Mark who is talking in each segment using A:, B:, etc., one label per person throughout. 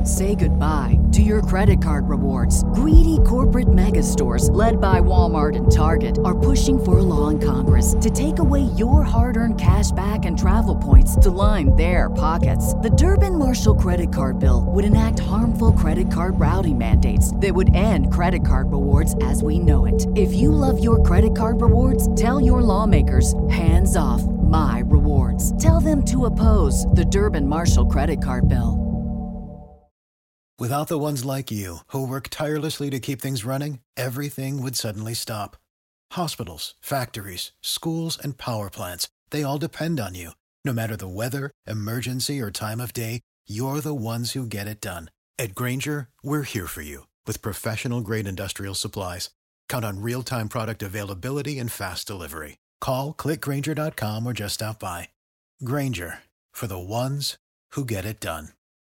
A: Say goodbye to your credit card rewards. Greedy corporate mega stores, led by Walmart and Target, are pushing for a law in Congress to take away your hard-earned cash back and travel points to line their pockets. The Durbin-Marshall credit card bill would enact harmful credit card routing mandates that would end credit card rewards as we know it. If you love your credit card rewards, tell your lawmakers, hands off my rewards. Tell them to oppose the Durbin-Marshall credit card bill.
B: Without the ones like you, who work tirelessly to keep things running, everything would suddenly stop. Hospitals, factories, schools, and power plants, they all depend on you. No matter the weather, emergency, or time of day, you're the ones who get it done. At Grainger, we're here for you with professional-grade industrial supplies. Count on real-time product availability and fast delivery. Call, click Grainger.com, or just stop by. Grainger, for the ones who get it done.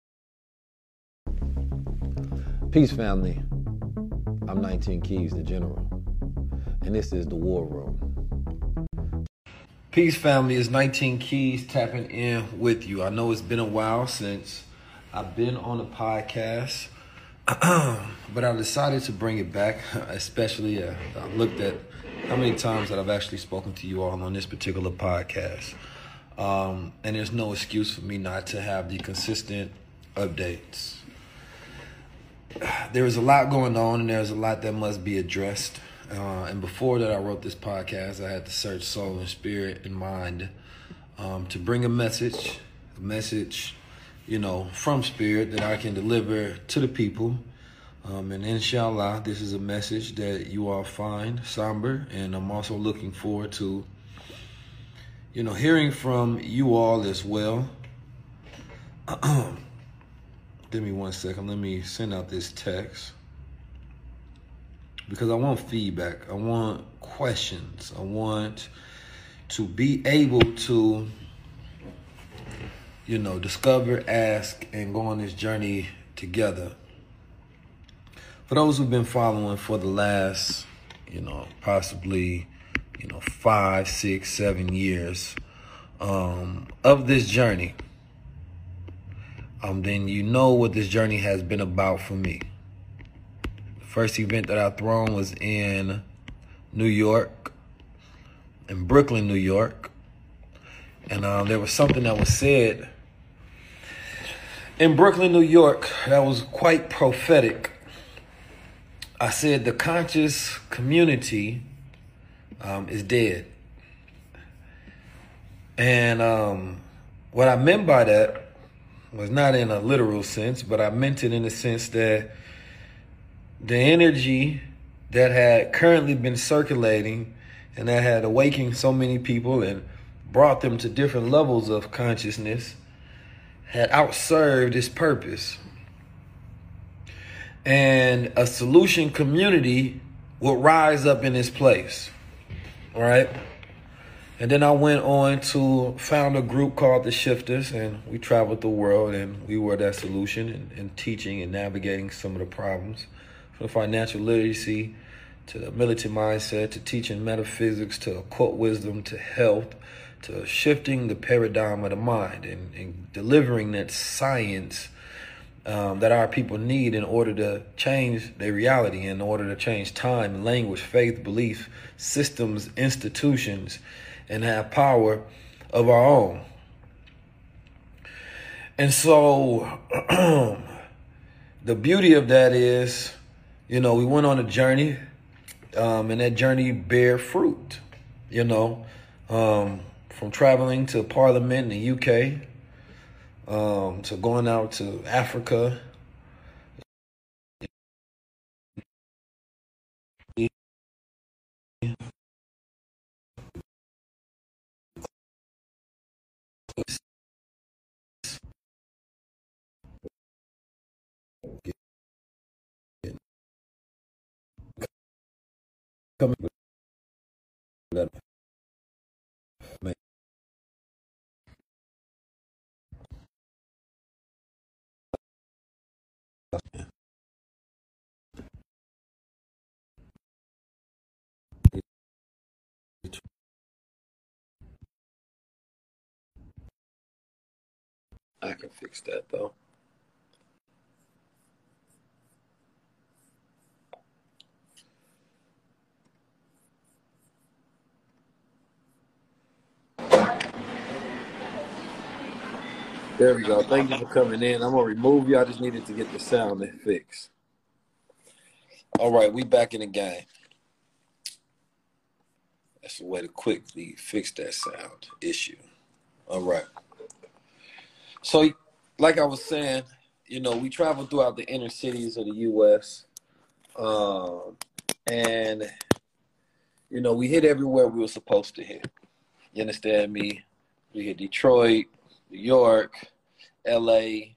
C: Peace, family. I'm 19 Keys, the General, and this is the War Room.
D: Peace, family. It's 19 Keys tapping in with you. I know it's been a while since I've been on a podcast, but I decided to bring it back, especially I looked at how many times that I've actually spoken to you all on this particular podcast. And there's no excuse for me not to have the consistent updates. There is a lot going on, and there's a lot that must be addressed. And before that I wrote this podcast, I had to search soul and spirit and mind to bring a message, from spirit that I can deliver to the people. And inshallah, this is a message that you all find somber, and I'm also looking forward to, hearing from you all as well. Give me 1 second. Let me send out this text because I want feedback. I want questions. I want to be able to, discover, ask, and go on this journey together. For those who've been following for the last, possibly, 5, 6, 7 years of this journey, then you know what this journey has been about for me. The first event that I thrown was in New York, in Brooklyn, New York. And there was something that was said in Brooklyn, New York that was quite prophetic. I said the conscious community is dead. And what I meant by that was not in a literal sense, but I meant it in the sense that the energy that had currently been circulating and that had awakened so many people and brought them to different levels of consciousness had outserved its purpose. And a solution community would rise up in its place, all right? And then I went on to found a group called The Shifters, and we traveled the world, and we were that solution in teaching and navigating some of the problems, from financial literacy to the militant mindset, to teaching metaphysics, to occult wisdom, to health, to shifting the paradigm of the mind and delivering that science that our people need in order to change their reality, in order to change time, language, faith, belief, systems, institutions, and have power of our own. And so the beauty of that is, we went on a journey, and that journey bear fruit, from traveling to Parliament in the UK, to going out to Africa, coming with that. I can fix that though. There we go. Thank you for coming in. I'm gonna remove you. I just needed to get the sound fixed. All right, we back in the game. That's the way to quickly fix that sound issue. All right. So, like I was saying, we travel throughout the inner cities of the U.S. And we hit everywhere we were supposed to hit. You understand me? We hit Detroit, New York, L.A.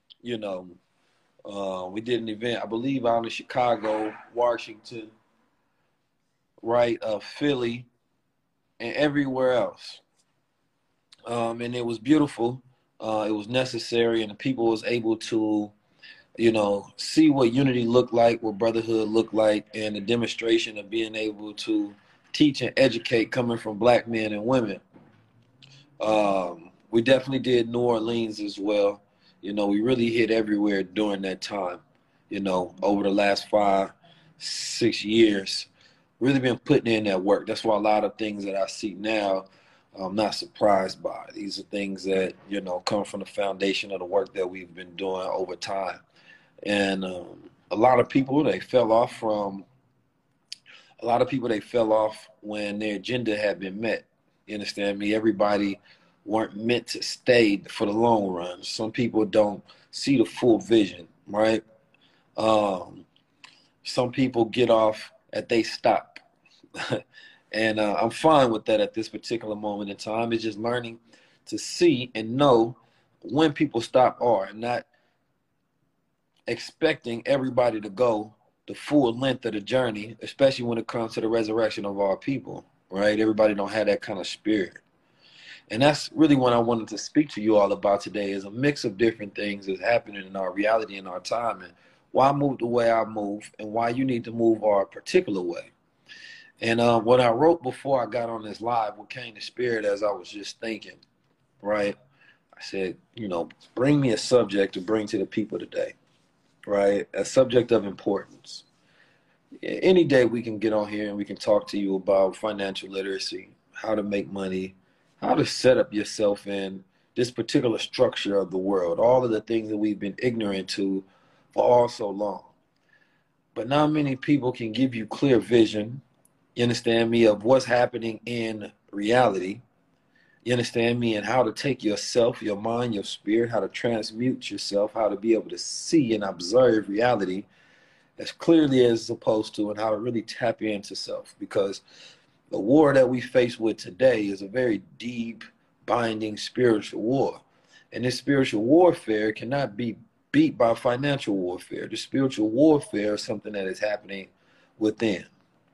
D: We did an event, I believe, out in Chicago, Washington, right, Philly, and everywhere else. And it was beautiful. It was necessary, and the people was able to, see what unity looked like, what brotherhood looked like, and the demonstration of being able to teach and educate coming from black men and women. We definitely did New Orleans as well. We really hit everywhere during that time, over the last 5-6 years. Really been putting in that work. That's why a lot of things that I see now, I'm not surprised by. These are things that, come from the foundation of the work that we've been doing over time. And a lot of people, they fell off when their agenda had been met. You understand me? Everybody weren't meant to stay for the long run. Some people don't see the full vision, right? Some people get off at they stop. And I'm fine with that at this particular moment in time. It's just learning to see and know when people stop are, and not expecting everybody to go the full length of the journey, especially when it comes to the resurrection of our people, right? Everybody don't have that kind of spirit. And that's really what I wanted to speak to you all about today, is a mix of different things that's happening in our reality in our time, and why I move the way I move, and why you need to move our particular way. And what I wrote before I got on this live, what came to spirit as I was just thinking, right? I said, bring me a subject to bring to the people today, right? A subject of importance. Any day we can get on here and we can talk to you about financial literacy, how to make money, how to set up yourself in this particular structure of the world, all of the things that we've been ignorant to for all so long. But not many people can give you clear vision, you understand me, of what's happening in reality. You understand me? And how to take yourself, your mind, your spirit, how to transmute yourself, how to be able to see and observe reality as clearly as opposed to, and how to really tap into self. Because the war that we face with today is a very deep, binding spiritual war. And this spiritual warfare cannot be beat by financial warfare. The spiritual warfare is something that is happening within.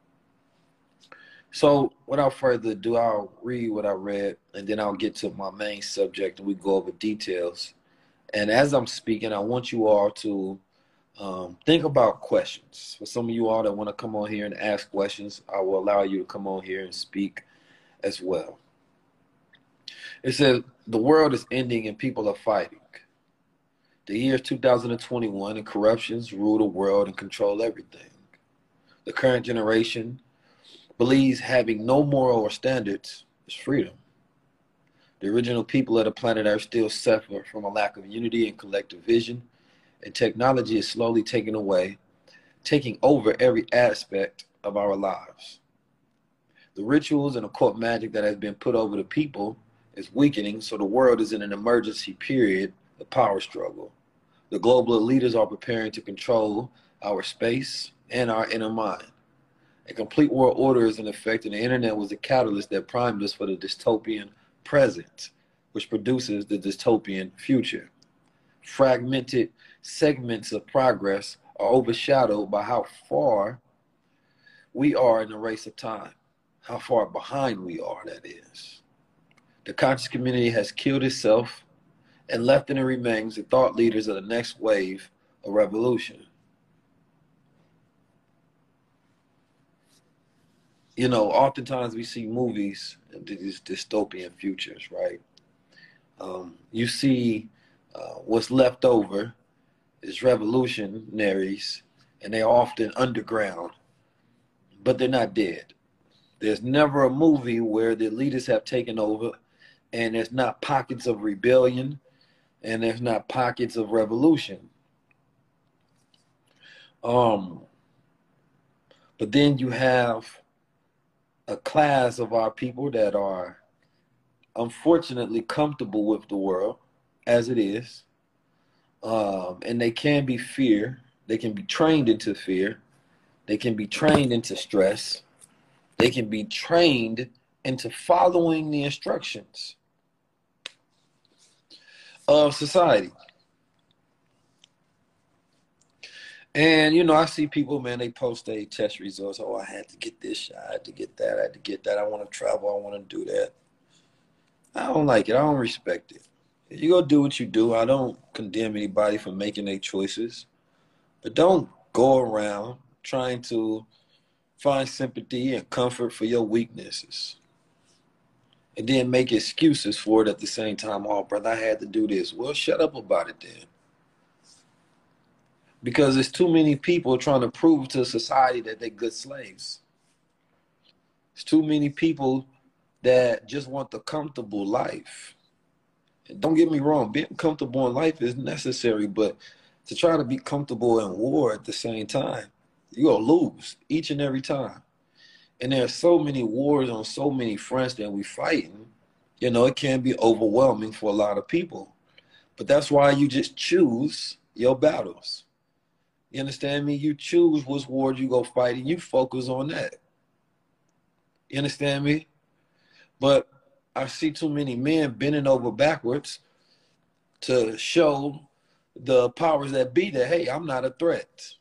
D: So without further ado, I'll read what I read, and then I'll get to my main subject, and we go over details. And as I'm speaking, I want you all to think about questions. For some of you all that want to come on here and ask questions, I will allow you to come on here and speak as well. It says, the world is ending and people are fighting. The year is 2021 and corruptions rule the world and control everything. The current generation believes having no moral or standards is freedom. The original people of the planet Earth still suffer from a lack of unity and collective vision, and technology is slowly taking over every aspect of our lives. The rituals and occult magic that has been put over the people is weakening, so the world is in an emergency period of power struggle. The global leaders are preparing to control our space and our inner mind. A complete world order is in effect, and the internet was the catalyst that primed us for the dystopian present, which produces the dystopian future. Fragmented segments of progress are overshadowed by how far we are in the race of time, how far behind we are, that is. The conscious community has killed itself, and left in the remains the thought leaders of the next wave of revolution. Oftentimes we see movies in these dystopian futures, right? You see what's left over is revolutionaries, and they're often underground, but they're not dead. There's never a movie where the leaders have taken over and there's not pockets of rebellion and there's not pockets of revolution. But then you have a class of our people that are unfortunately comfortable with the world as it is, and they can be fear. They can be trained into fear. They can be trained into stress. They can be trained into following the instructions of society. And, you know, I see people, man, they post their test results. Oh, I had to get this shot. I had to get that. I had to get that. I want to travel. I want to do that. I don't like it. I don't respect it. You go do what you do. I don't condemn anybody for making their choices. But don't go around trying to find sympathy and comfort for your weaknesses and then make excuses for it at the same time. Oh, brother, I had to do this. Well, shut up about it then. Because there's too many people trying to prove to society that they're good slaves. There's too many people that just want the comfortable life. And don't get me wrong, being comfortable in life is necessary, but to try to be comfortable in war at the same time, you're going to lose each and every time. And there are so many wars on so many fronts that we're fighting, you know, it can be overwhelming for a lot of people. But that's why you just choose your battles. You understand me? You choose which wars you go fight and you focus on that. You understand me? But I see too many men bending over backwards to show the powers that be that, hey, I'm not a threat.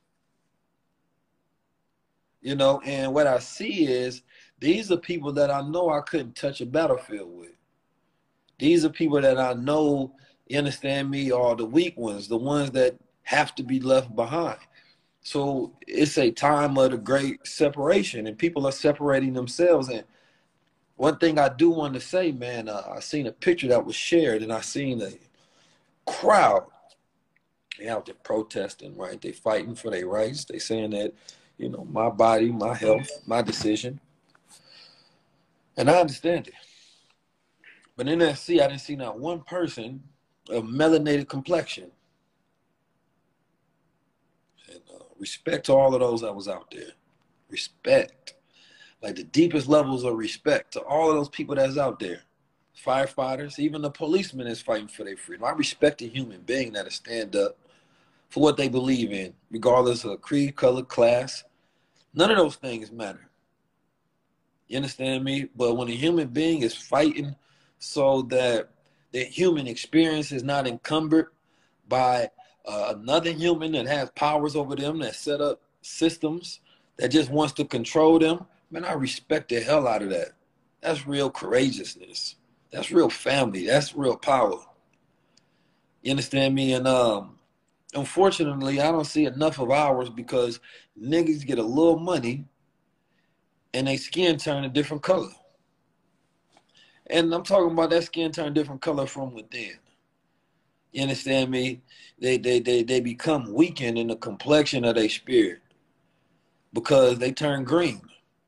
D: You know, and what I see is these are people that I know I couldn't touch a battlefield with. These are people that I know, you understand me, are the weak ones, the ones that have to be left behind. So it's a time of the great separation, and people are separating themselves. And one thing I do want to say, man, I seen a picture that was shared, and I seen a crowd. They out there protesting, right? They fighting for their rights. They saying that, you know, my body, my health, my decision. And I understand it. But in that sea, I didn't see not one person of melanated complexion. And respect to all of those that was out there. Respect. Like the deepest levels of respect to all of those people that's out there. Firefighters, even the policemen is fighting for their freedom. I respect a human being that'll stand up for what they believe in, regardless of creed, color, class. None of those things matter. You understand me? But when a human being is fighting so that their human experience is not encumbered by another human that has powers over them, that set up systems, that just wants to control them, man, I respect the hell out of that. That's real courageousness. That's real family. That's real power. You understand me? And unfortunately, I don't see enough of ours because niggas get a little money and they skin turn a different color. And I'm talking about that skin turn different color from within. You understand me? They become weakened in the complexion of their spirit because they turn green.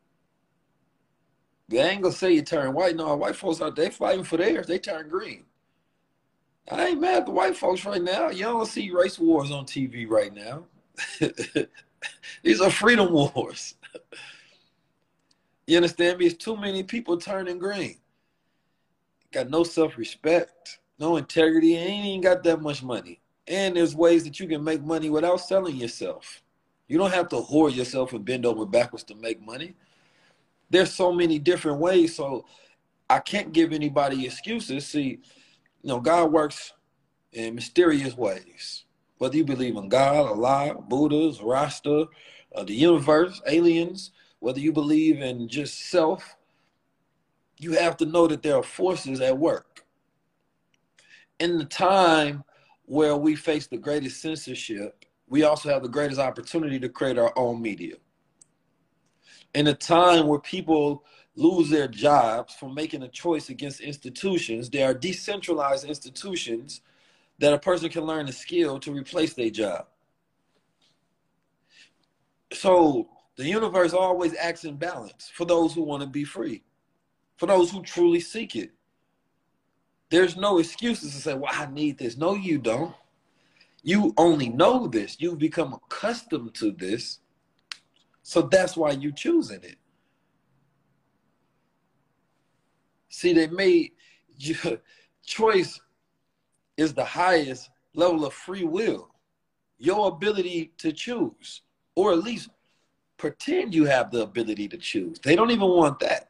D: They ain't gonna say you turn white. No, white folks out there fighting for theirs. They turn green. I ain't mad at the white folks right now. You don't see race wars on TV right now. These are freedom wars. You understand me? It's too many people turning green. Got no self-respect, no integrity, and ain't even got that much money. And there's ways that you can make money without selling yourself. You don't have to whore yourself and bend over backwards to make money. There's so many different ways, so I can't give anybody excuses. See, you know, God works in mysterious ways. Whether you believe in God, Allah, Buddha, Rasta, the universe, aliens, whether you believe in just self, you have to know that there are forces at work. In the time where we face the greatest censorship, we also have the greatest opportunity to create our own media. In a time where people lose their jobs for making a choice against institutions, there are decentralized institutions that a person can learn a skill to replace their job. So the universe always acts in balance for those who want to be free, for those who truly seek it. There's no excuses to say, well, I need this. No, you don't. You only know this. You've become accustomed to this. So that's why you're choosing it. See, they made choice is the highest level of free will. Your ability to choose, or at least pretend you have the ability to choose. They don't even want that.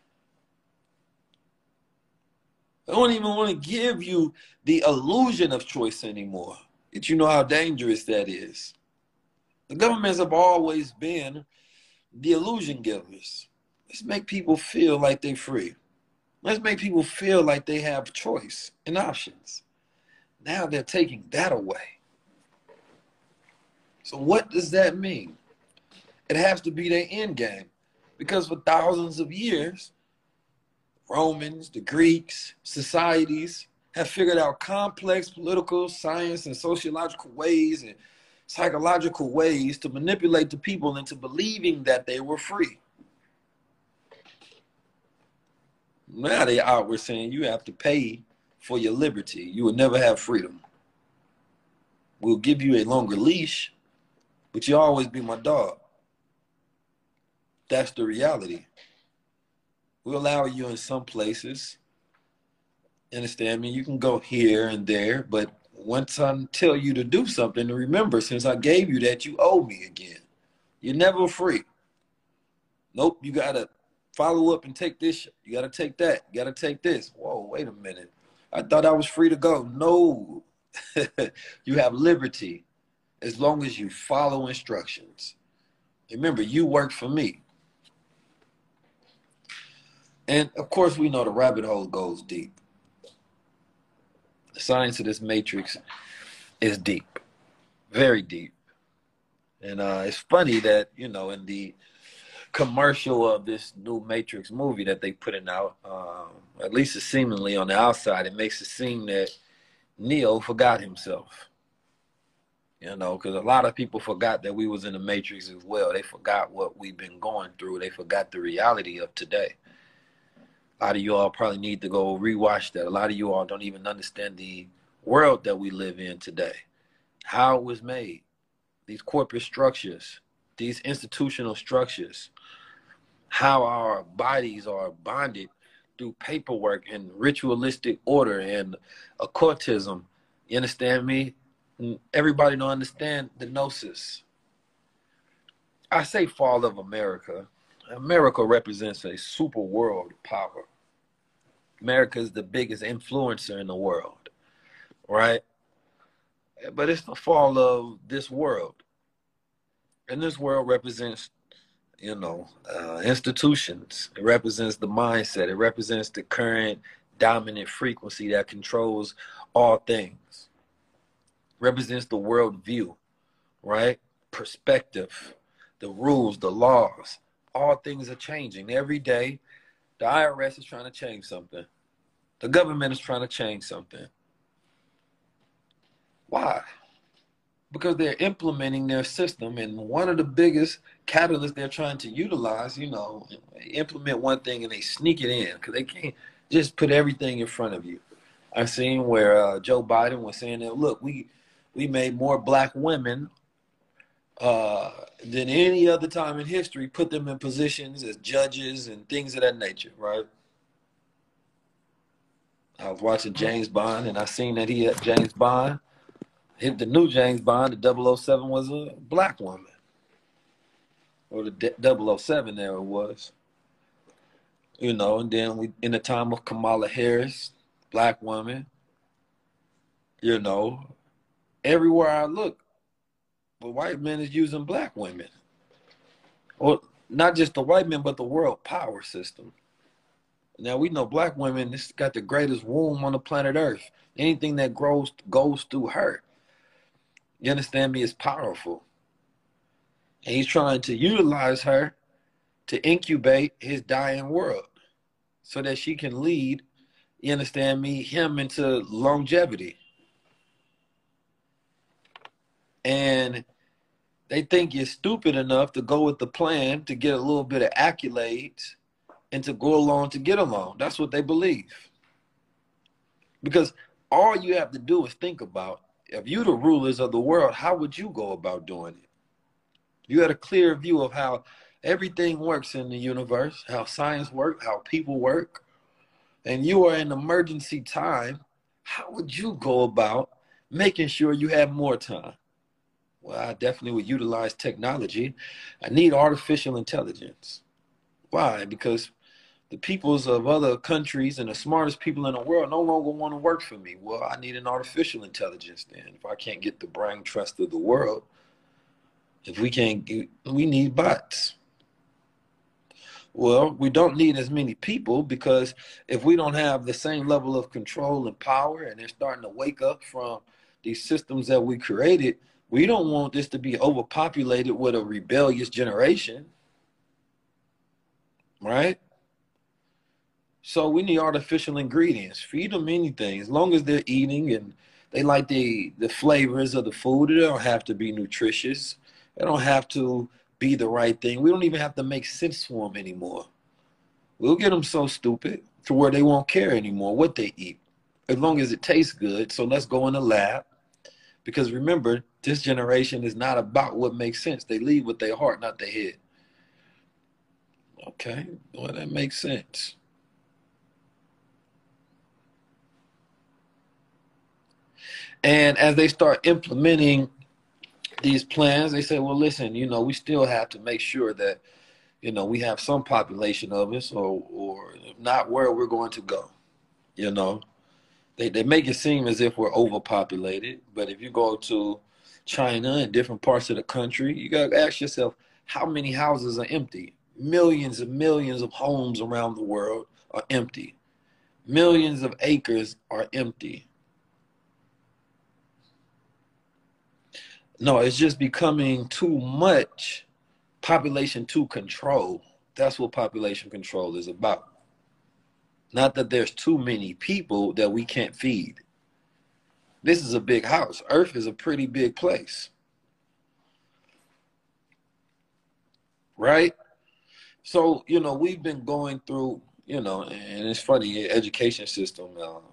D: They don't even want to give you the illusion of choice anymore. Did you know how dangerous that is? The governments have always been the illusion givers. Let's make people feel like they're free. Let's make people feel like they have choice and options. Now they're taking that away. So what does that mean? It has to be their end game. Because for thousands of years, Romans, the Greeks, societies have figured out complex political, science, and sociological ways and psychological ways to manipulate the people into believing that they were free. Now they outward saying you have to pay for your liberty. You will never have freedom. We'll give you a longer leash, but you'll always be my dog. That's the reality. We'll allow you in some places. Understand me? You can go here and there, but once I tell you to do something, remember, since I gave you that, you owe me again. You're never free. Nope, you got to follow up and take this. You got to take that. You got to take this. Whoa, wait a minute. I thought I was free to go. No. You have liberty as long as you follow instructions. Remember, you work for me. And, of course, we know the rabbit hole goes deep. The science of this matrix is deep, very deep. And it's funny that, you know, in the commercial of this new Matrix movie that they putting out, at least it's seemingly on the outside, it makes it seem that Neo forgot himself. You know, because a lot of people forgot that we was in the Matrix as well. They forgot what we've been going through. They forgot the reality of today. A lot of you all probably need to go rewatch that. A lot of you all don't even understand the world that we live in today, how it was made, these corporate structures, these institutional structures, how our bodies are bonded through paperwork and ritualistic order and occultism. You understand me? Everybody don't understand the gnosis. I say fall of America. America represents a super world power. America is the biggest influencer in the world, right? But it's the fall of this world. And this world represents, you know, institutions. It represents the mindset. It represents the current dominant frequency that controls all things. It represents the world view, right? Perspective, the rules, the laws. All things are changing. Every day, the IRS is trying to change something. The government is trying to change something. Why? Because they're implementing their system, and one of the biggest catalysts they're trying to utilize, you know, implement one thing and they sneak it in because they can't just put everything in front of you. I've seen where Joe Biden was saying that, look, we made more black women than any other time in history, put them in positions as judges and things of that nature, right? I was watching James Bond, and I seen that he had James Bond. The new James Bond, the 007, was a black woman. Or the 007 there it was. You know, and then in the time of Kamala Harris, black woman, you know, everywhere I look, the white men is using black women. Or not just the white men, but the world power system. Now, we know black women, this got the greatest womb on the planet Earth. Anything that goes through her, you understand me, is powerful. And he's trying to utilize her to incubate his dying world so that she can lead, you understand me, him into longevity. And they think you're stupid enough to go with the plan to get a little bit of accolades and to go along to get along. That's what they believe. Because all you have to do is think about, if you the rulers of the world, how would you go about doing it? You had a clear view of how everything works in the universe, how science works, how people work, and you are in emergency time. How would you go about making sure you have more time? Well, I definitely would utilize technology. I need artificial intelligence. Why? Because the peoples of other countries and the smartest people in the world no longer want to work for me. Well, I need an artificial intelligence then. If I can't get the brain trust of the world, if we can't get, we need bots. Well, we don't need as many people, because if we don't have the same level of control and power, and they're starting to wake up from these systems that we created, we don't want this to be overpopulated with a rebellious generation, right? So we need artificial ingredients. Feed them anything, as long as they're eating and they like the flavors of the food. It don't have to be nutritious. It don't have to be the right thing. We don't even have to make sense for them anymore. We'll get them so stupid to where they won't care anymore what they eat, as long as it tastes good. So let's go in the lab, because remember, this generation is not about what makes sense. They lead with their heart, not their head. Okay, well, that makes sense. And as they start implementing these plans, they say, well, listen, we still have to make sure that, we have some population of us, or if not, where we're going to go. They make it seem as if we're overpopulated. But if you go to China and different parts of the country, you got to ask yourself, how many houses are empty? Millions and millions of homes around the world are empty. Millions of acres are empty. No, it's just becoming too much population to control. That's what population control is about. Not that there's too many people that we can't feed. This is a big house. Earth is a pretty big place. Right? So, we've been going through, and it's funny, education system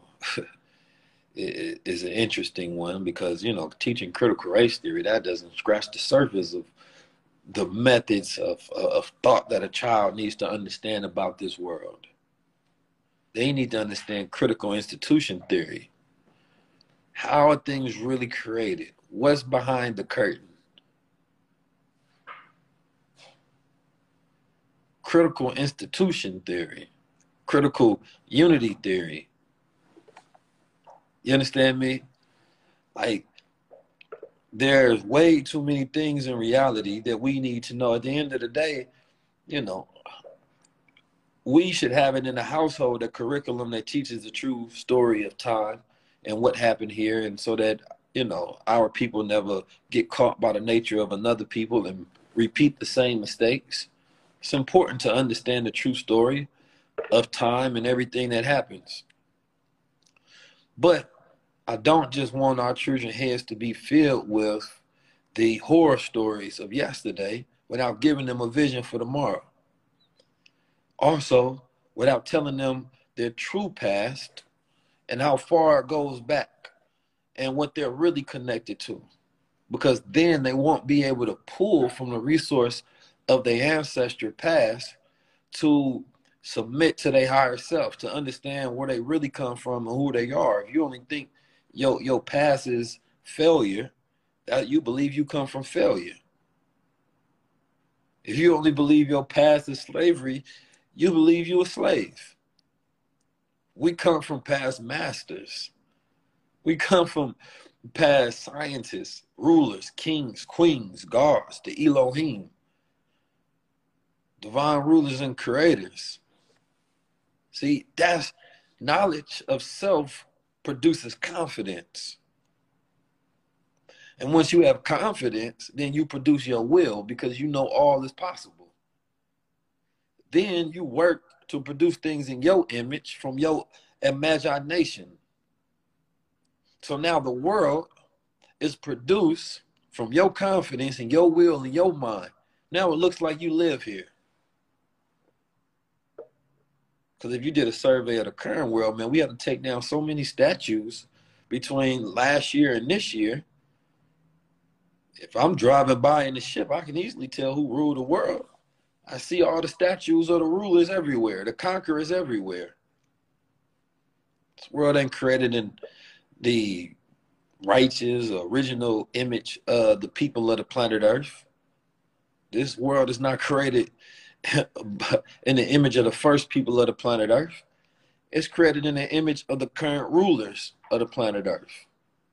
D: is an interesting one, because teaching critical race theory, that doesn't scratch the surface of the methods of thought that a child needs to understand about this world. They need to understand critical institution theory. How are things really created? What's behind the curtain? Critical institution theory, critical unity theory. You understand me? Like, there's way too many things in reality that we need to know. At the end of the day, we should have it in the household, a curriculum that teaches the true story of time and what happened here, and so that, our people never get caught by the nature of another people and repeat the same mistakes. It's important to understand the true story of time and everything that happens. But I don't just want our children's heads to be filled with the horror stories of yesterday without giving them a vision for tomorrow. Also, without telling them their true past and how far it goes back and what they're really connected to. Because then they won't be able to pull from the resource of their ancestral past to submit to their higher self, to understand where they really come from and who they are. If you only think your past is failure, that you believe you come from failure. If you only believe your past is slavery, you believe you're a slave. We come from past masters. We come from past scientists, rulers, kings, queens, gods, the Elohim, divine rulers and creators. See, that's knowledge of self produces confidence. And once you have confidence, then you produce your will, because you know all is possible. Then you work to produce things in your image from your imagination. So now the world is produced from your confidence and your will and your mind. Now it looks like you live here. Because if you did a survey of the current world, man, we have to take down so many statues between last year and this year. If I'm driving by in the ship, I can easily tell who ruled the world. I see all the statues of the rulers everywhere, the conquerors everywhere. This world ain't created in the righteous, original image of the people of the planet Earth. This world is not created in the image of the first people of the planet Earth. It's created in the image of the current rulers of the planet Earth.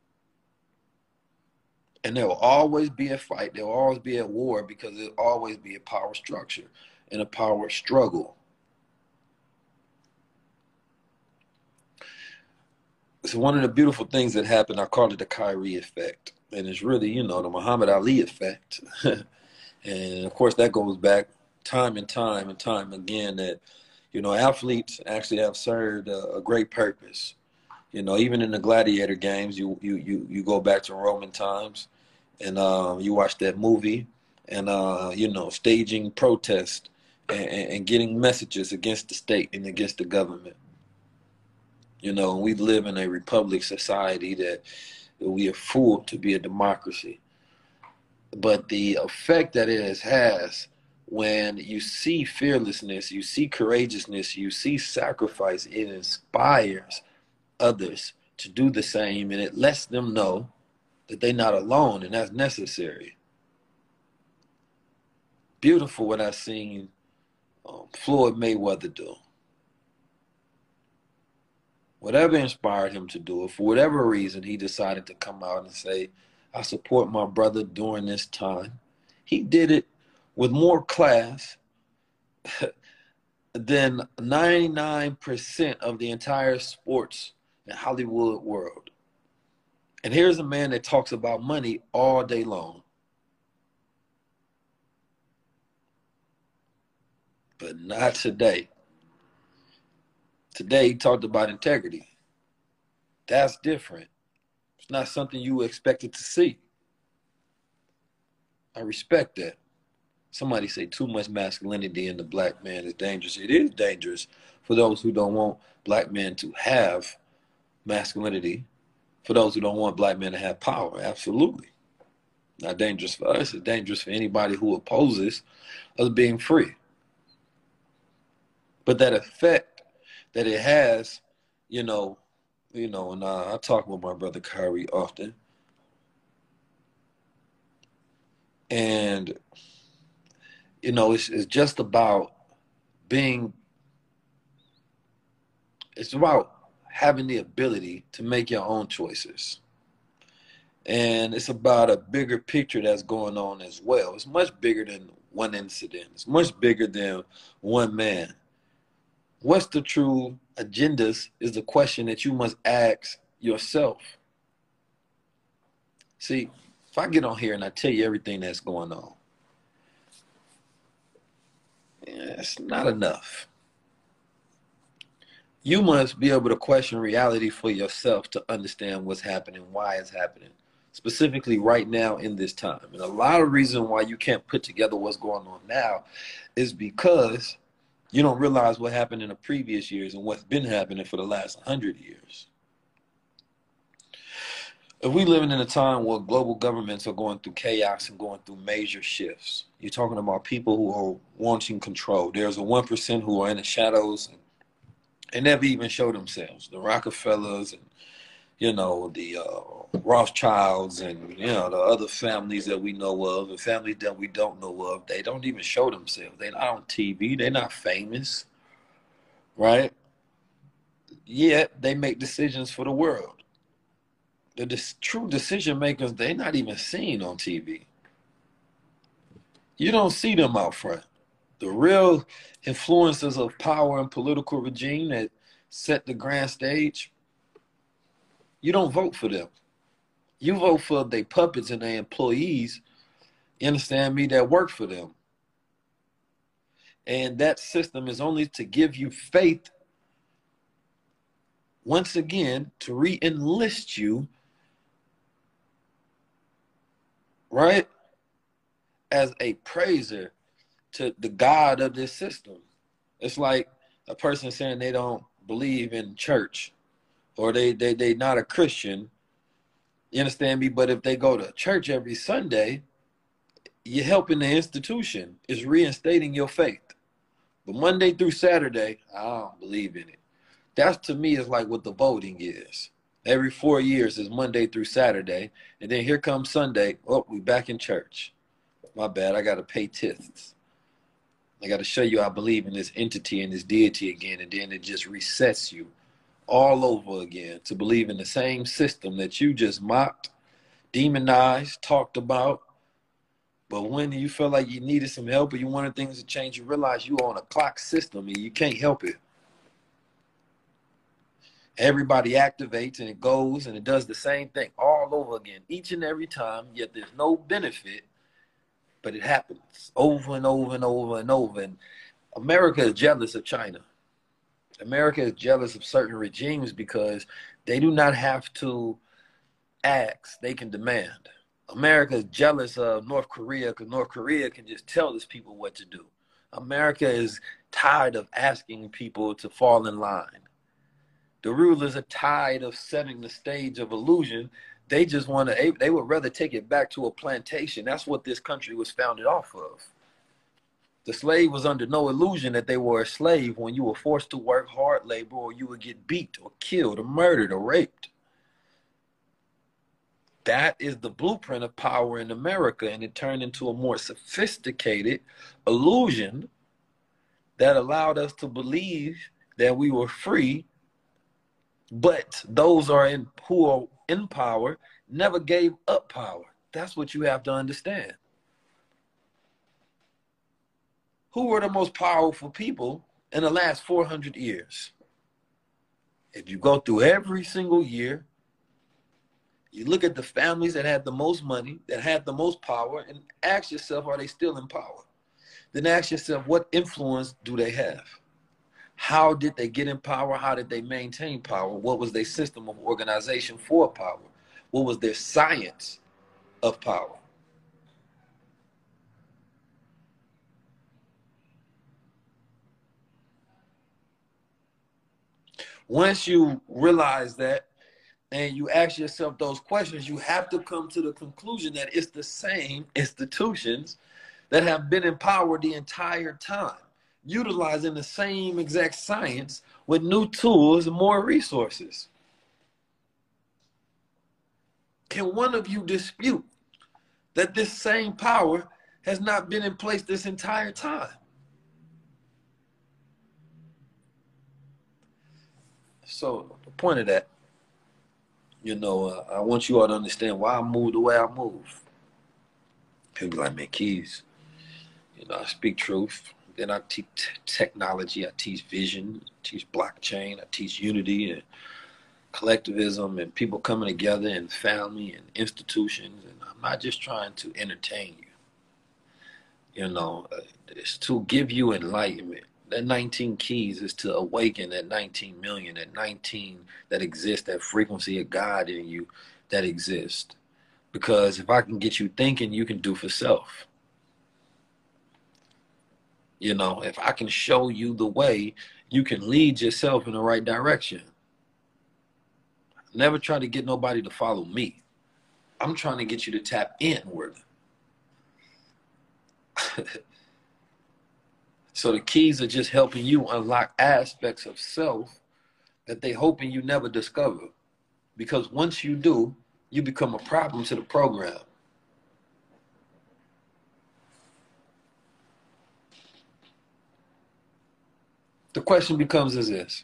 D: And there will always be a fight. There will always be a war because there will always be a power structure and a power struggle. So one of the beautiful things that happened, I call it the Kyrie effect. And it's really, the Muhammad Ali effect. And of course, that goes back time and time again that, athletes actually have served a great purpose. Even in the gladiator games, you go back to Roman times and you watch that movie and, staging protest and getting messages against the state and against the government. We live in a republic society that we are fooled to be a democracy. But the effect that it has when you see fearlessness, you see courageousness, you see sacrifice, it inspires others to do the same, and it lets them know that they're not alone, and that's necessary. Beautiful what I've seen Floyd Mayweather do. Whatever inspired him to do it, for whatever reason, he decided to come out and say, I support my brother during this time. He did it with more class than 99% of the entire sports and Hollywood world. And here's a man that talks about money all day long. But not today. Today he talked about integrity. That's different. It's not something you expected to see. I respect that. Somebody say too much masculinity in the black man is dangerous. It is dangerous for those who don't want black men to have masculinity. For those who don't want black men to have power, absolutely. Not dangerous for us. It's dangerous for anybody who opposes us being free. But that effect that it has, and I talk with my brother Kyrie often. And, it's just about it's about having the ability to make your own choices. And it's about a bigger picture that's going on as well. It's much bigger than one incident. It's much bigger than one man. What's the true agendas is the question that you must ask yourself. See, if I get on here and I tell you everything that's going on, it's not enough. You must be able to question reality for yourself to understand what's happening, why it's happening, specifically right now in this time. And a lot of reason why you can't put together what's going on now is because you don't realize what happened in the previous years and what's been happening for the last 100 years. If we living in a time where global governments are going through chaos and going through major shifts, you're talking about people who are wanting control. There's a 1% who are in the shadows and never even show themselves. The Rockefellers and, the Rothschilds and, the other families that we know of and families that we don't know of, they don't even show themselves. They're not on TV. They're not famous, right? Yet they make decisions for the world. The true decision makers, they're not even seen on TV. You don't see them out front. The real influencers of power and political regime that set the grand stage, you don't vote for them. You vote for their puppets and their employees, you understand me, that work for them. And that system is only to give you faith, once again, to re-enlist you, right, as a praiser to the God of this system. It's like a person saying they don't believe in church or they not a Christian, you understand me? But if they go to church every Sunday, you're helping the institution. It's reinstating your faith. But Monday through Saturday, I don't believe in it. That to me is like what the voting is. Every 4 years is Monday through Saturday. And then here comes Sunday. Oh, we back in church. My bad, I got to pay tithes. I got to show you I believe in this entity and this deity again. And then it just resets you all over again to believe in the same system that you just mocked, demonized, talked about. But when you feel like you needed some help or you wanted things to change, you realize you on a clock system and you can't help it. Everybody activates and it goes and it does the same thing all over again, each and every time, yet there's no benefit, but it happens over and over and over and over. And America is jealous of China. America is jealous of certain regimes because they do not have to ask, they can demand. America is jealous of North Korea because North Korea can just tell its people what to do. America is tired of asking people to fall in line. The rulers are tired of setting the stage of illusion. They just want to, they would rather take it back to a plantation. That's what this country was founded off of. The slave was under no illusion that they were a slave when you were forced to work hard labor or you would get beat or killed or murdered or raped. That is the blueprint of power in America, and it turned into a more sophisticated illusion that allowed us to believe that we were free, but those who are in power never gave up power. That's what you have to understand. Who were the most powerful people in the last 400 years? If you go through every single year, you look at the families that had the most money, that had the most power, and ask yourself, are they still in power? Then ask yourself, what influence do they have? How did they get in power? How did they maintain power? What was their system of organization for power? What was their science of power? Once you realize that, and you ask yourself those questions, you have to come to the conclusion that it's the same institutions that have been in power the entire time, utilizing the same exact science with new tools and more resources. Can one of you dispute that this same power has not been in place this entire time? So the point of that, I want you all to understand why I move the way I move. People be like, man, Keys, I speak truth. Then I teach technology, I teach vision, I teach blockchain, I teach unity and collectivism and people coming together and family and institutions. And I'm not just trying to entertain you. It's to give you enlightenment. That 19 keys is to awaken that 19 million, that 19 that exists, that frequency of God in you that exists. Because if I can get you thinking, you can do for self. If I can show you the way, you can lead yourself in the right direction. Never try to get nobody to follow me. I'm trying to get you to tap inward. So the keys are just helping you unlock aspects of self that they hoping you never discover. Because once you do, you become a problem to the program. The question becomes is this.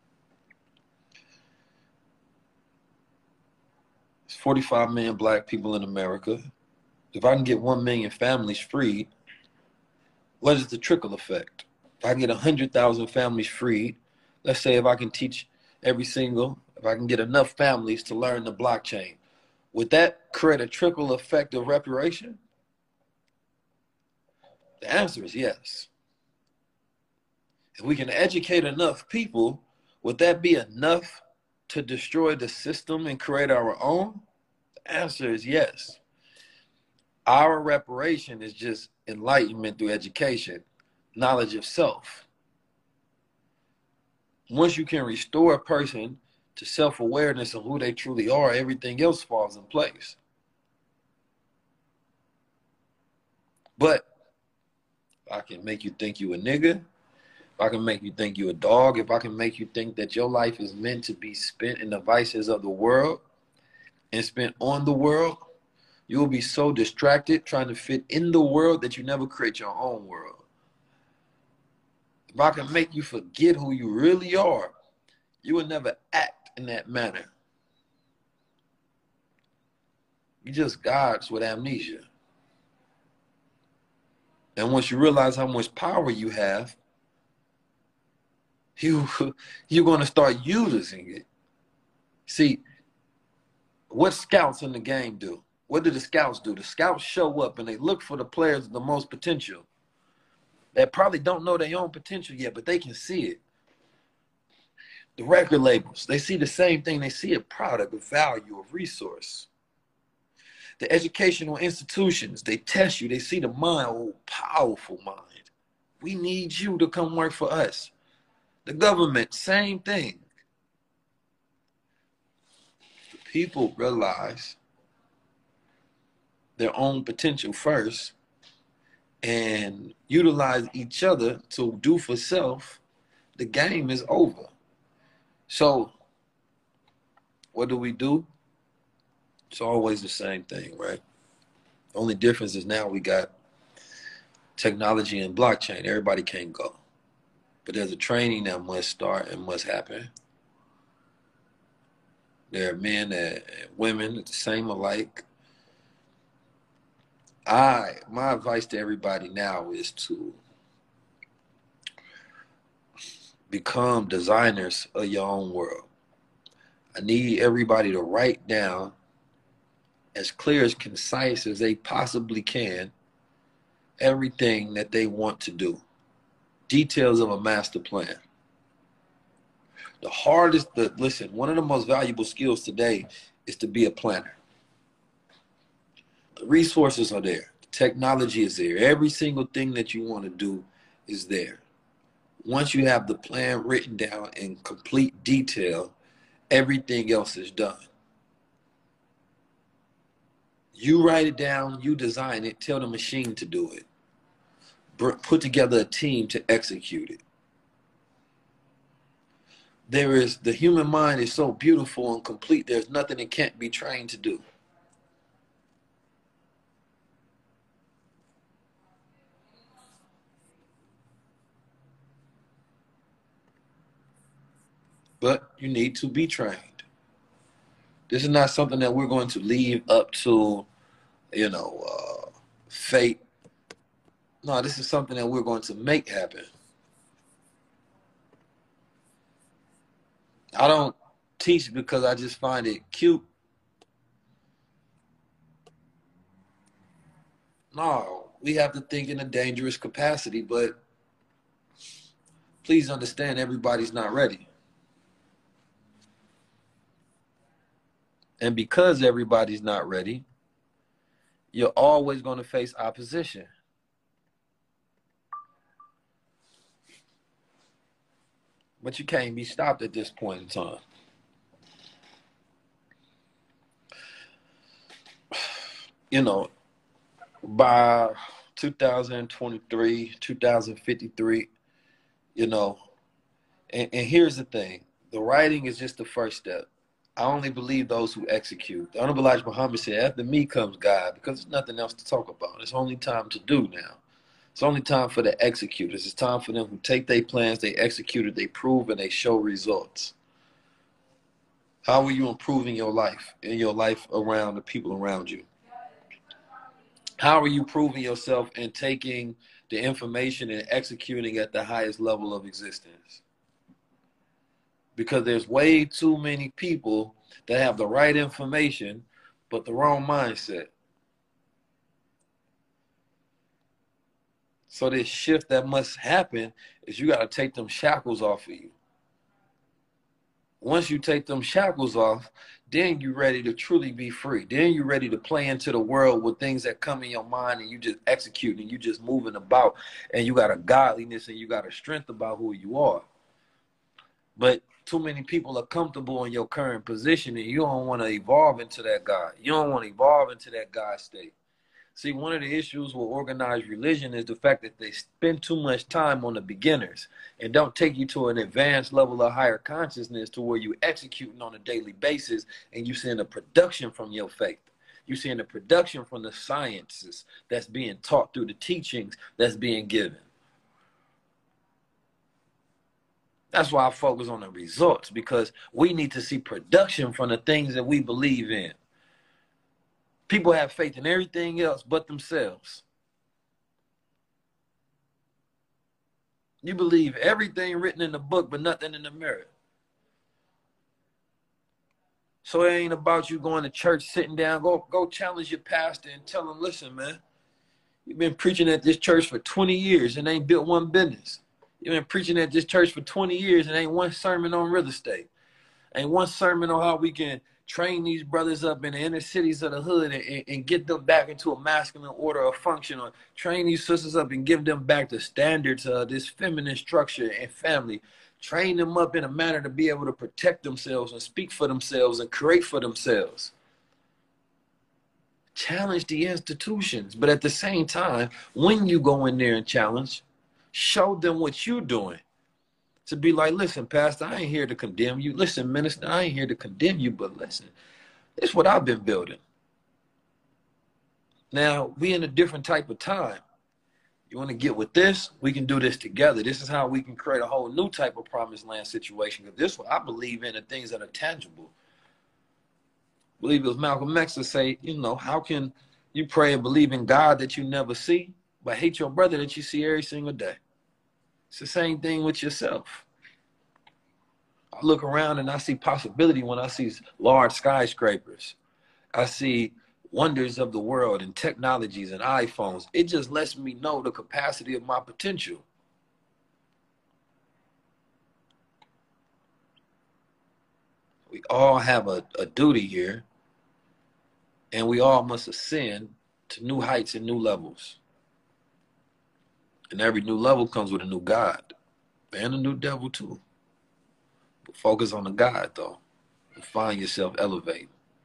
D: There's 45 million black people in America. If I can get 1 million families freed, what is the trickle effect? If I can get 100,000 families freed, let's say if I can if I can get enough families to learn the blockchain, would that create a trickle effect of reparation? The answer is yes. If we can educate enough people, would that be enough to destroy the system and create our own? The answer is yes. Our reparation is just enlightenment through education, knowledge of self. once you can restore a person to self-awareness of who they truly are, everything else falls in place. But if I can make you think you a nigga, if I can make you think you a dog, if I can make you think that your life is meant to be spent in the vices of the world and spent on the world, you will be so distracted trying to fit in the world that you never create your own world. If I can make you forget who you really are, you will never act in that manner. You just gods with amnesia. And once you realize how much power you have, you're going to start using it. See, what scouts in the game do? What do the scouts do? The scouts show up and they look for the players with the most potential that probably don't know their own potential yet, but they can see it. The record labels, they see the same thing. They see a product, a value, a resource. The educational institutions, they test you. They see the mind, oh, powerful mind. We need you to come work for us. The government, same thing. The people realize their own potential first and utilize each other to do for self, the game is over. So what do? It's always the same thing, right? The only difference is now we got technology and blockchain. Everybody can't go. But there's a training that must start and must happen. There are men and women, the same alike. My advice to everybody now is to become designers of your own world. I need everybody to write down as clear, as concise as they possibly can, everything that they want to do. Details of a master plan. Listen, one of the most valuable skills today is to be a planner. The resources are there. The technology is there. Every single thing that you want to do is there. Once you have the plan written down in complete detail, everything else is done. You write it down, you design it, tell the machine to do it. Put together a team to execute it. The human mind is so beautiful and complete, there's nothing it can't be trained to do. But you need to be trained. This is not something that we're going to leave up to, fate. No, this is something that we're going to make happen. I don't teach because I just find it cute. No, we have to think in a dangerous capacity, but please understand everybody's not ready. And because everybody's not ready, you're always going to face opposition. But you can't be stopped at this point in time. By 2023, 2053, and here's the thing. The writing is just the first step. I only believe those who execute. The Honorable Elijah Muhammad said, after me comes God, because there's nothing else to talk about. It's only time to do now. It's only time for the executors. It's time for them who take their plans, they execute it, they prove, and they show results. How are you improving your life and your life around the people around you? How are you proving yourself and taking the information and executing at the highest level of existence? Because there's way too many people that have the right information, but the wrong mindset. So this shift that must happen is you got to take them shackles off of you. Once you take them shackles off, then you're ready to truly be free. Then you're ready to play into the world with things that come in your mind and you just execute and you just moving about and you got a godliness and you got a strength about who you are. But too many people are comfortable in your current position, and you don't want to evolve into that God. You don't want to evolve into that God state. See, one of the issues with organized religion is the fact that they spend too much time on the beginners and don't take you to an advanced level of higher consciousness to where you executing on a daily basis and you seeing the production from your faith. You seeing the production from the sciences that's being taught through the teachings that's being given. That's why I focus on the results, because we need to see production from the things that we believe in. People have faith in everything else but themselves. You believe everything written in the book, but nothing in the mirror. So it ain't about you going to church, sitting down. Go challenge your pastor and tell him, listen, man, you've been preaching at this church for 20 years and ain't built one business. You've been preaching at this church for 20 years and ain't one sermon on real estate. Ain't one sermon on how we can train these brothers up in the inner cities of the hood and get them back into a masculine order of function, or train these sisters up and give them back the standards of this feminine structure and family. Train them up in a manner to be able to protect themselves and speak for themselves and create for themselves. Challenge the institutions, but at the same time, when you go in there and challenge, show them what you're doing. To be like, listen, pastor, I ain't here to condemn you. Listen, minister, I ain't here to condemn you, but listen, this is what I've been building. Now, we in a different type of time. You want to get with this? We can do this together. This is how we can create a whole new type of promised land situation. Because this one, I believe in the things that are tangible. I believe it was Malcolm X to say, you know, how can you pray and believe in God that you never see, but hate your brother that you see every single day? It's the same thing with yourself. I look around and I see possibility when I see large skyscrapers. I see wonders of the world and technologies and iPhones. It just lets me know the capacity of my potential. We all have a duty here, and we all must ascend to new heights and new levels. And every new level comes with a new God and a new devil too. But focus on the God though, and find yourself elevating.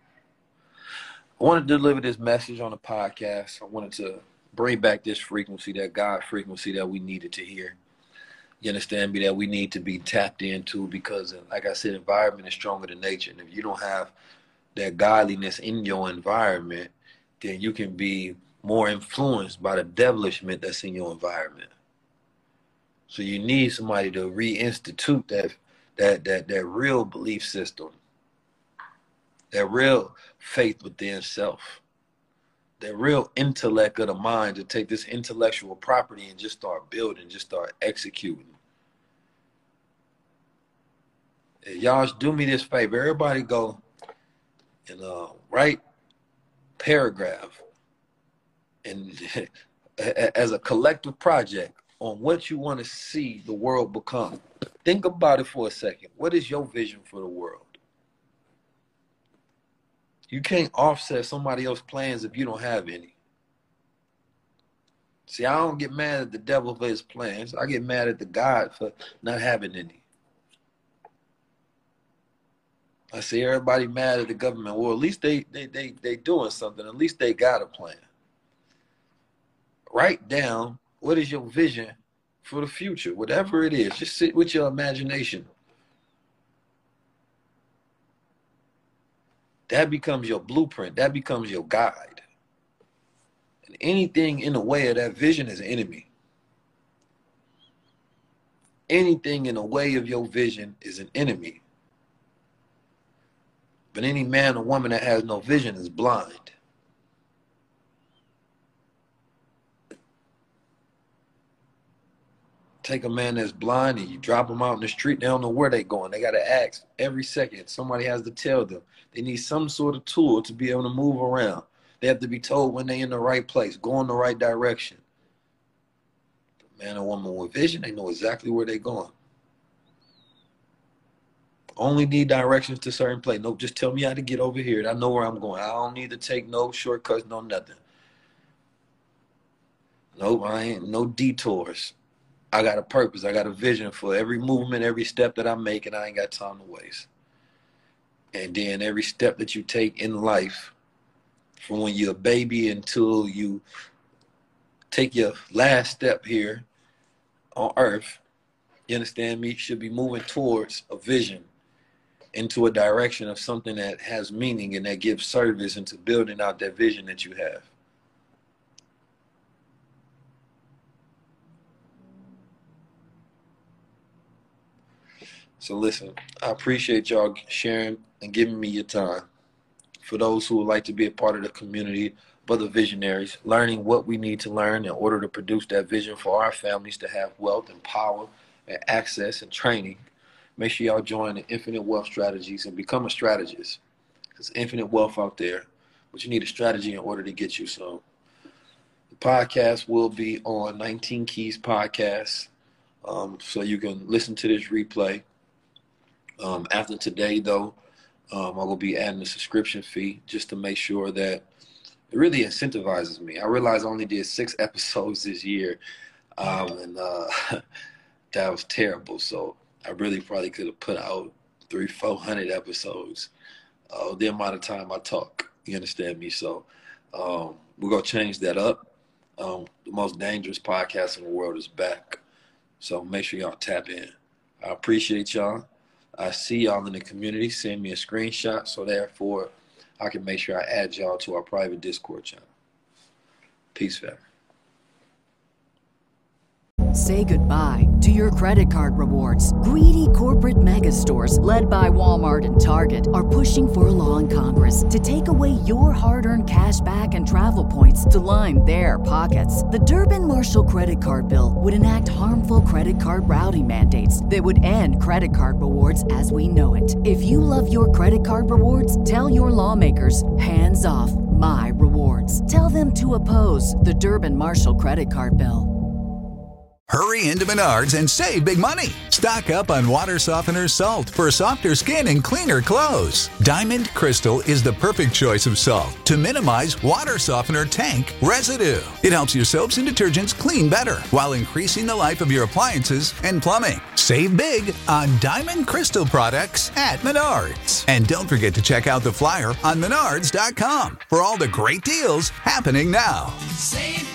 D: I wanted to deliver this message on the podcast. I wanted to bring back this frequency, that God frequency that we needed to hear. You understand me? That we need to be tapped into, because like I said, environment is stronger than nature. And if you don't have that godliness in your environment, then you can be more influenced by the devilishment that's in your environment. So you need somebody to reinstitute that real belief system, that real faith within self, that real intellect of the mind, to take this intellectual property and just start building, just start executing. Hey, y'all do me this favor. Everybody go and write paragraph and as a collective project on what you want to see the world become. Think about it for a second. What is your vision for the world? You can't offset somebody else's plans if you don't have any. See, I don't get mad at the devil for his plans. I get mad at the God for not having any. I see everybody mad at the government. Well, at least they doing something. At least they got a plan. Write down, what is your vision for the future? Whatever it is, just sit with your imagination. That becomes your blueprint. That becomes your guide. And anything in the way of that vision is an enemy. Anything in the way of your vision is an enemy. But any man or woman that has no vision is blind. Take a man that's blind and you drop them out in the street, they don't know where they're going. They got to ask every second. Somebody has to tell them. They need some sort of tool to be able to move around. They have to be told when they're in the right place, go in the right direction. Man or woman with vision, they know exactly where they're going. Only need directions to certain place. No, just tell me how to get over here. I know where I'm going. I don't need to take no shortcuts, no nothing. No, I ain't no detours. I got a purpose. I got a vision for every movement, every step that I make, and I ain't got time to waste. And then every step that you take in life, from when you're a baby until you take your last step here on earth, you understand me, should be moving towards a vision, into a direction of something that has meaning and that gives service into building out that vision that you have. So listen, I appreciate y'all sharing and giving me your time. For those who would like to be a part of the community of other visionaries, learning what we need to learn in order to produce that vision for our families to have wealth and power and access and training, make sure y'all join the Infinite Wealth Strategies and become a strategist. There's infinite wealth out there, but you need a strategy in order to get you some. The podcast will be on 19 Keys Podcast, so you can listen to this replay. After today, though, I will be adding a subscription fee just to make sure that it really incentivizes me. I realize I only did 6 episodes this year, and that was terrible. So I really probably could have put out 300-400 episodes, the amount of time I talk. You understand me? So we're going to change that up. The most dangerous podcast in the world is back. So make sure y'all tap in. I appreciate y'all. I see y'all in the community. Send me a screenshot so therefore I can make sure I add y'all to our private Discord channel. Peace, family.
A: Say goodbye to your credit card rewards. Greedy corporate mega stores, led by Walmart and Target, are pushing for a law in Congress to take away your hard-earned cash back and travel points to line their pockets. The Durbin-Marshall credit card bill would enact harmful credit card routing mandates that would end credit card rewards as we know it. If you love your credit card rewards, tell your lawmakers, hands off my rewards. Tell them to oppose the Durbin-Marshall credit card bill.
E: Hurry into Menards and save big money. Stock up on water softener salt for softer skin and cleaner clothes. Diamond Crystal is the perfect choice of salt to minimize water softener tank residue. It helps your soaps and detergents clean better while increasing the life of your appliances and plumbing. Save big on Diamond Crystal products at Menards. And don't forget to check out the flyer on menards.com for all the great deals happening now.
F: Save